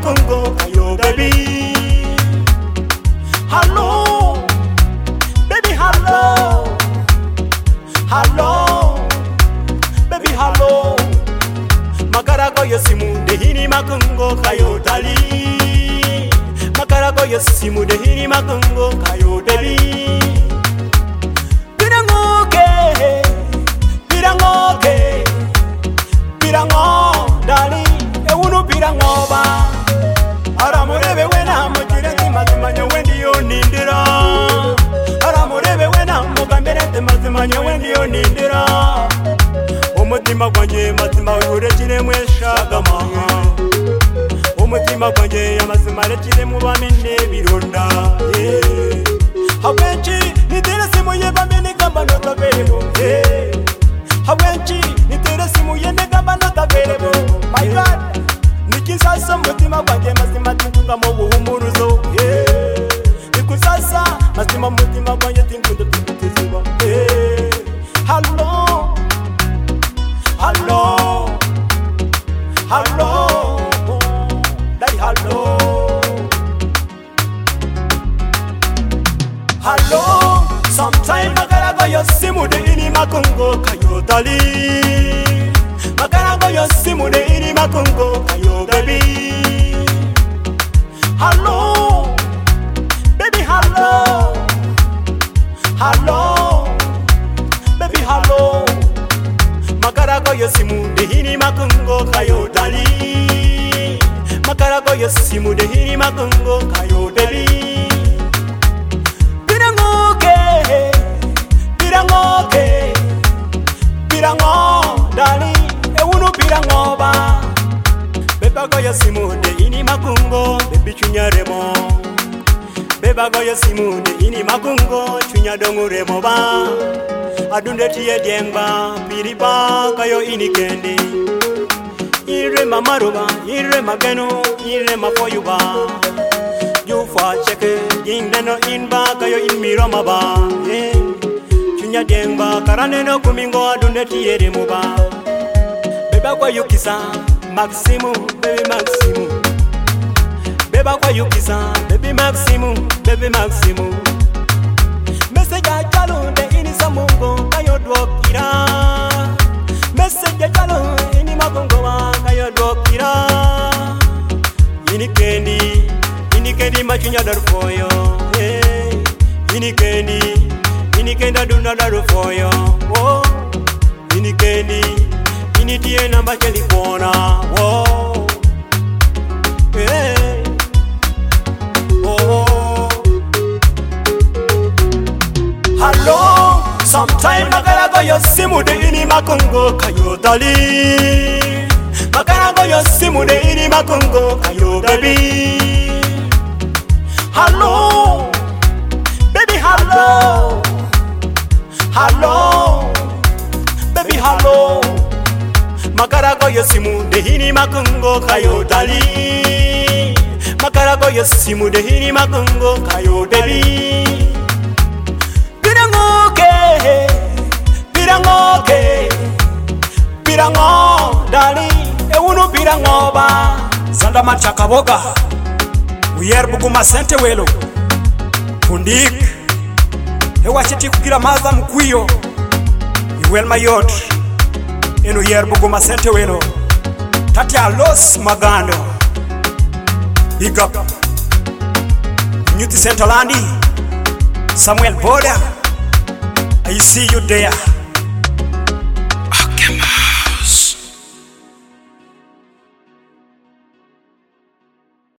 makungo kayo baby. Hello, baby hello. Hello, baby hello. Makarago yosimu de hini makungo kayo dali. Makarago yosimu de hini makungo kayo dali. Pirango dali ewunu pirango ba aramurebe wena mujirete mazimanya wendi onindira aramurebe wena mugamberete mazimanya wendi onindira umutima gwanje mazima urekire mweshagama umutima gwanje amazima rekire mubamene bironda hawenchi nitera simu yebamene kamba notabero hawenchi nitera simu yene kamba notabero. My God, nikisasa mutima gwanje mazima tingunga mu buhumuruzo nikusasa mazima mutima gwanje tingundo tinguteziba hello hello hello dai hello hello sometime makarago yosimu de ini makungo kayo dali makarago yosimu de ini makungo kayo baby. Hello baby hello hello baby hello makarago yosimu de ini makungo kayo dali makarago yosimu de ini makungo kayo baby. Pirango dali ewunu pirango ba bebago yosimu de ini makungo bebi chunyaremo bebago yosimu de ini makungo chunyadonguremo ba adunde tie diengba piriba kayo ini kendi ire mamaruba ire mageno ire mafoyuba yufa cheke indeno inba kayo inmiroma ba chunya dengba karaneno kumingo adunde tiere muba beba kwa yukisa Maximu baby Maximu beba kwa yukisa baby Maximu baby Maximu message ajalo de ini samungo kayo dwokira message ajalo ini makongo kayo dwokira ini kendi machunya darfoyo ini kenda dunda daru foyo oh ini die namba telefona oh oh hello sometime makarago yosimu de ini makungo kayo dali makarago yosimu de ini makungo kayo baby. Hello baby hello hello baby hello makarago yosimu de hini makungo kayo dali makarago yosimu de hini makungo kayo dali. Pirango dali ewunu pirango ba zanda machakaboga uyer buguma sente welo kundik ewachiti kugira maza mkwiyo iwel mayot eno yer buguma sente welo tati alos magando big up Nyuti Centralandi Samuel Boda, I see you there.